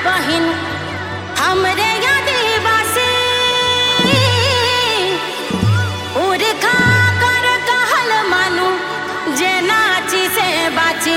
बहिन हमरे आदिवासी उरखा कर कहल मानू जे नाची से बाची।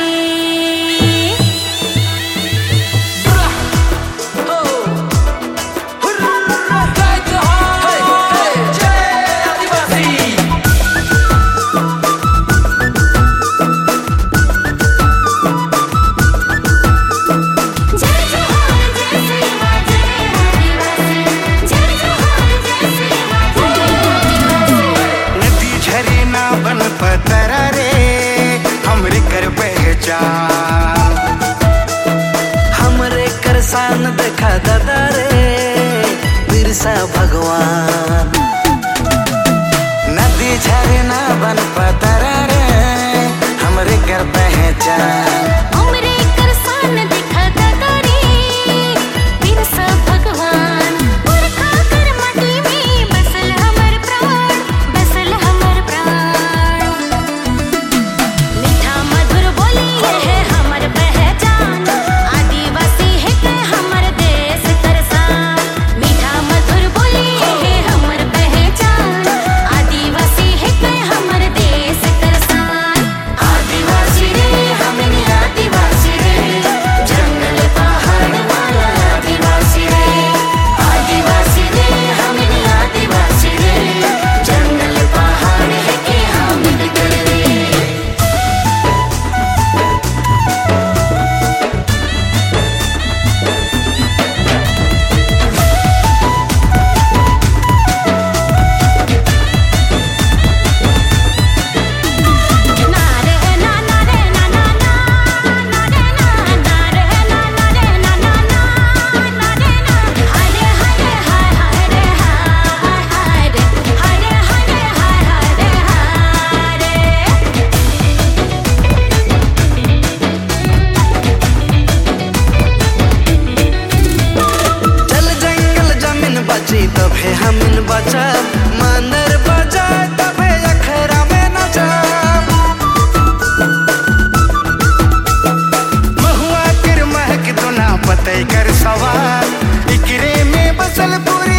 हमरे कर शान देखा दादा रे बिरसा भगवान। नदी झरना बन पतरा रे हमरे कर पहचान। हमरे कर शान देखा दादा रे बिरसा भगवान। पुरखा कर माटी में बसल हमर प्राण, बसल हमर प्राण। मीठा मधुर बोली है हमर पहचान, आदिवासी है के हमर देश कर शान। मीठा मधुर बोली है हमर पहचान, आदिवासी है के हमर देश कर शान। आदिवासी रे हमनी आदिवासी रे, जंगल पहाड़ वाला आदिवासी रे। आदिवासी रे हमनी आदिवासी रे, जंगल पहाड़ है के हमनी कर रे। चल जंगल जमीन बची तभे हमिन बचब, मानर बजाए तभे अखरा में नचब। महुआ कर महक दुना पतई कर सवार, इकरे में बसल पूरी